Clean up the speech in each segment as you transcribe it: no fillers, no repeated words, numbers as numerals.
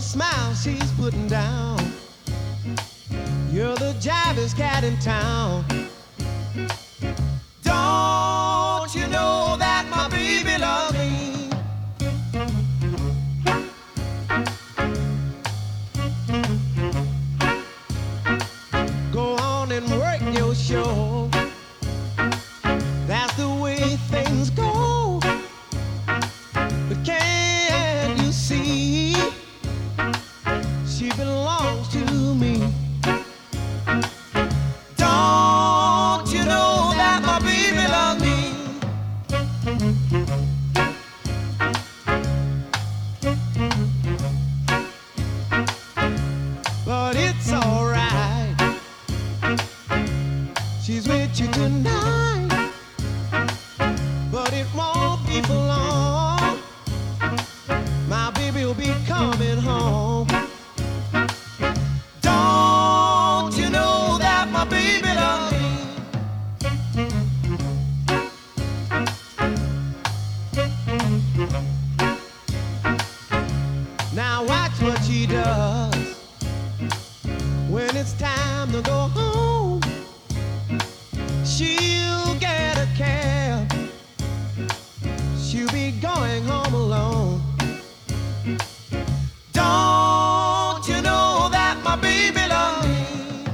smile she's putting down. You're the jivest cat in town. Don't you know that my baby loves me? Go on and work your show. That's the way things go. But can't you see? She belongs to me. Don't you know that my baby loves me? But it's alright. She's with you tonight. But it won't be for long. My baby will be coming home. Don't you know that my baby loves me? Now watch what she does when it's time to go home. She'll get a cab. She'll be going home alone. Don't you know that my baby loves me?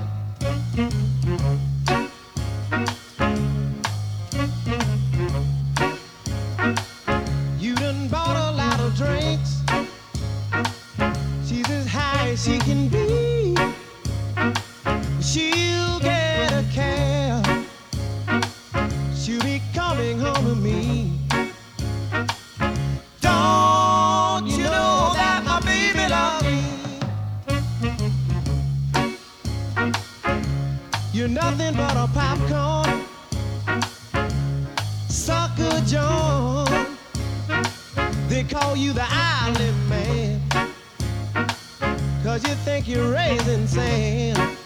You done bought a lot of drinks. She's as high as she can be. She'll get a cab. She'll be coming home to me. Don't you know that my baby loves me? You're nothing but a popcorn sucker John. They call you the island man, 'cause you think you're raising sand.